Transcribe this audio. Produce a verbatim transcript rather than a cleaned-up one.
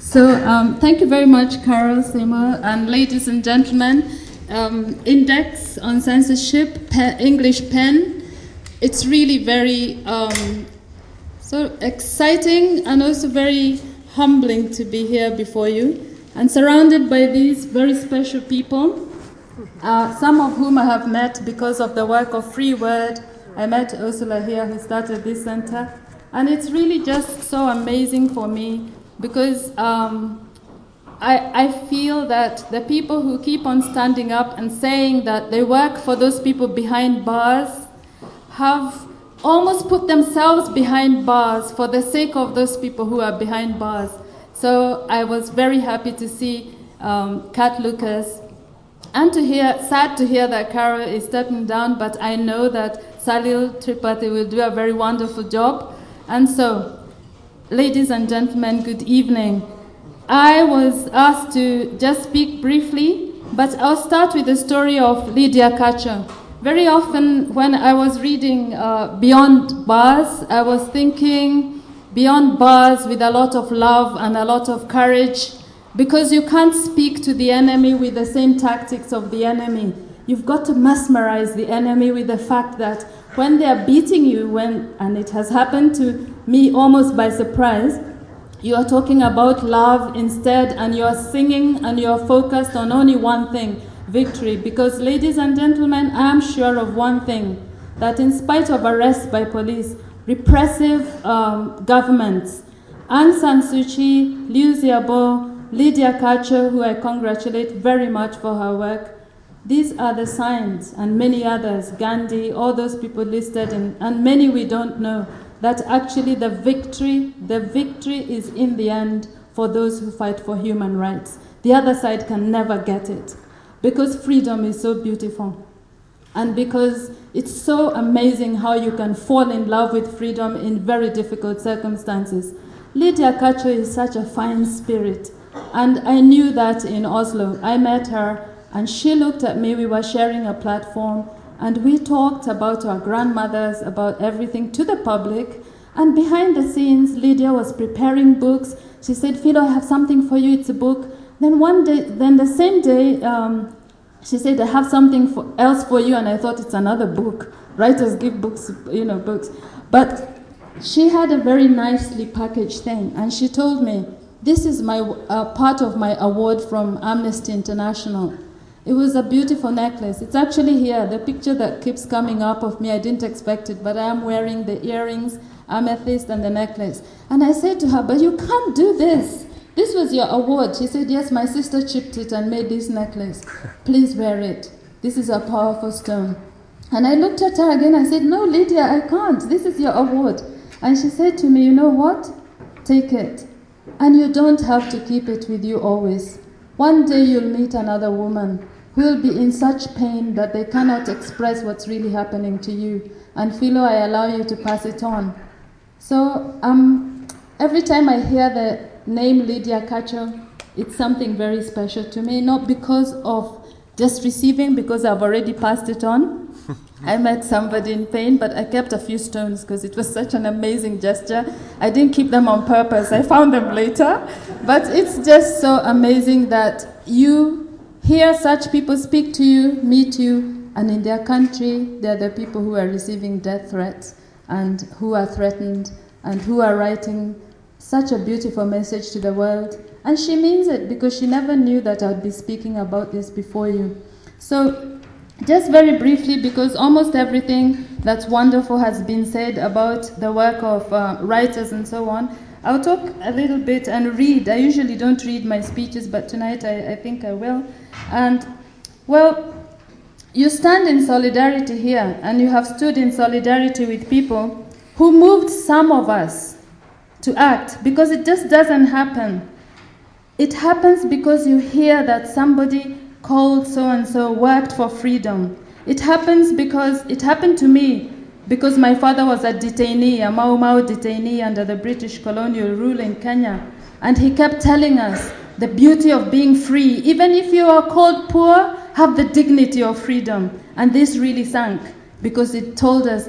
So um, thank you very much, Carol Seymour, and ladies and gentlemen. Um, Index on Censorship, pe English Pen. It's really very um, so exciting and also very humbling to be here before you and surrounded by these very special people, uh, some of whom I have met because of the work of Free Word. I met Ursula here, who started this center, and it's really just so amazing for me because um, I, I feel that the people who keep on standing up and saying that they work for those people behind bars have almost put themselves behind bars for the sake of those people who are behind bars. So I was very happy to see um, Kat Lucas, and to hear, sad to hear that Carol is stepping down, but I know that Salil Tripathi will do a very wonderful job. And so, ladies and gentlemen, good evening. I was asked to just speak briefly, but I'll start with the story of Lydia Cacho. Very often when I was reading uh, Beyond Bars, I was thinking beyond bars with a lot of love and a lot of courage, because you can't speak to the enemy with the same tactics of the enemy. You've got to mesmerize the enemy with the fact that when they are beating you, when, and it has happened to me almost by surprise, you are talking about love instead, and you are singing and you are focused on only one thing, victory. Because, ladies and gentlemen, I am sure of one thing, that in spite of arrests by police, repressive um, governments, Aung San Suu Kyi, Liu Xiaobo, Lydia Cacho, who I congratulate very much for her work, these are the signs, and many others, Gandhi, all those people listed, in, and many we don't know, that actually the victory, the victory is in the end for those who fight for human rights. The other side can never get it, because freedom is so beautiful. And because it's so amazing how you can fall in love with freedom in very difficult circumstances. Lydia Cacho is such a fine spirit. And I knew that in Oslo. I met her, and she looked at me. We were sharing a platform, and we talked about our grandmothers, about everything to the public. And behind the scenes, Lydia was preparing books. She said, Philo, I have something for you. It's a book. Then one day, then the same day, um, she said, I have something for, else for you. And I thought it's another book. Writers give books, you know, books. But she had a very nicely packaged thing. And she told me, this is my uh, part of my award from Amnesty International. It was a beautiful necklace. It's actually here, the picture that keeps coming up of me. I didn't expect it, but I am wearing the earrings, amethyst, and the necklace. And I said to her, but you can't do this. This was your award. She said, yes, my sister chipped it and made this necklace. Please wear it. This is a powerful stone. And I looked at her again. I said, no, Lydia, I can't. This is your award. And she said to me, you know what? Take it. And you don't have to keep it with you always. One day you'll meet another woman who will be in such pain that they cannot express what's really happening to you. And Philo, I allow you to pass it on. So um, every time I hear the name Lydia Cacho, it's something very special to me, not because of just receiving, because I've already passed it on. I met somebody in pain, but I kept a few stones because it was such an amazing gesture. I didn't keep them on purpose. I found them later. But it's just so amazing that you hear such people speak to you, meet you, and in their country, they're the people who are receiving death threats and who are threatened and who are writing such a beautiful message to the world. And she means it, because she never knew that I'd be speaking about this before you. So, just very briefly, because almost everything that's wonderful has been said about the work of uh, writers and so on, I'll talk a little bit and read. I usually don't read my speeches, but tonight I, I think I will. And, well, you stand in solidarity here, and you have stood in solidarity with people who moved some of us to act, because it just doesn't happen. It happens because you hear that somebody called so-and-so worked for freedom. It happens because, it happened to me, because my father was a detainee, a Mau Mau detainee under the British colonial rule in Kenya. And he kept telling us the beauty of being free. Even if you are called poor, have the dignity of freedom. And this really sank, because it told us